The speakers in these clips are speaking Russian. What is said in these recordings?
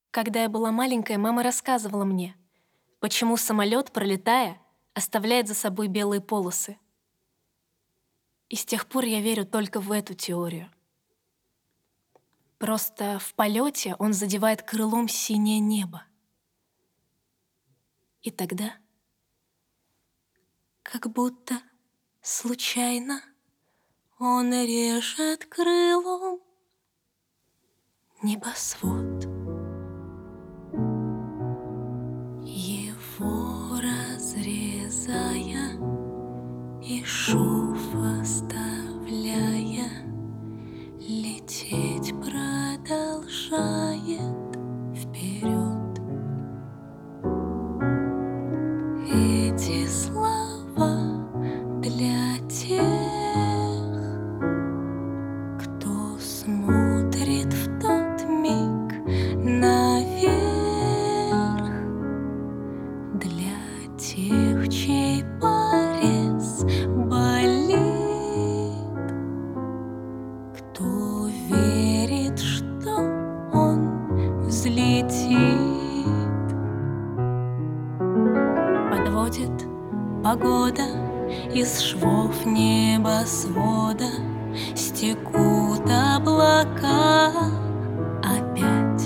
Когда я была маленькая, мама рассказывала мне, почему самолет, пролетая, оставляет за собой белые полосы. И с тех пор я верю только в эту теорию. Просто в полете он задевает крылом синее небо. И тогда, как будто случайно, он режет крылом небосвод. Его разрезая и шов оставляя, лететь продолжает вперед. Эти слова для тех, кто смотрит в тот миг наверх, для тех, чей порез болит, кто верит, что он взлетит. Подводит погода из швов небосвода, стекут облака опять.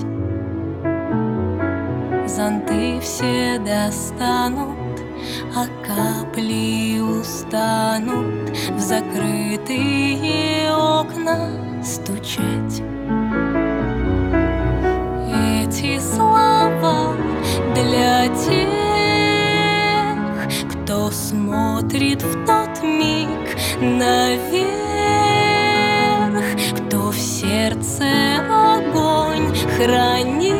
Зонты все достанут, а капли устанут в закрытые окна стучать. Эти слова для тех, кто смотрит в тот миг наверх, кто в сердце огонь хранит,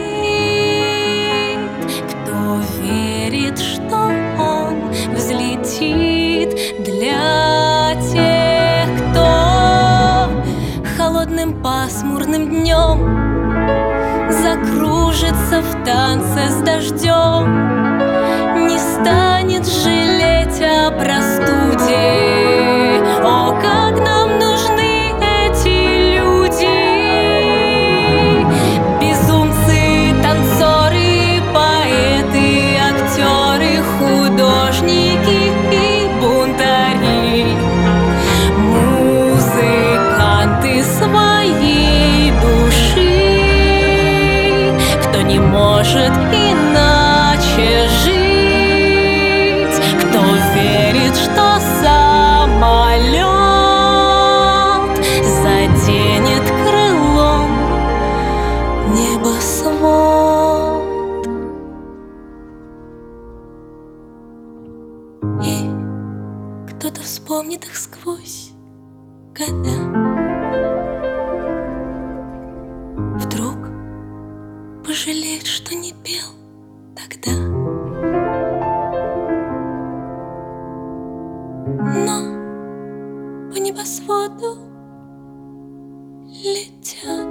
кто верит, что он взлетит, для тех, кто холодным пасмурным днем закружится в танце с дождем, не станет жалеть о простуде. О, как нам нужны эти люди! Безумцы, танцоры, поэты, актеры, художники и бунтари, музыканты своей души, кто не может иначе жить, кто верит, что самолет заденет крылом небосвод. И кто-то вспомнит их сквозь года. Вдруг пожалеет, что не пел тогда. Но по небосводу летят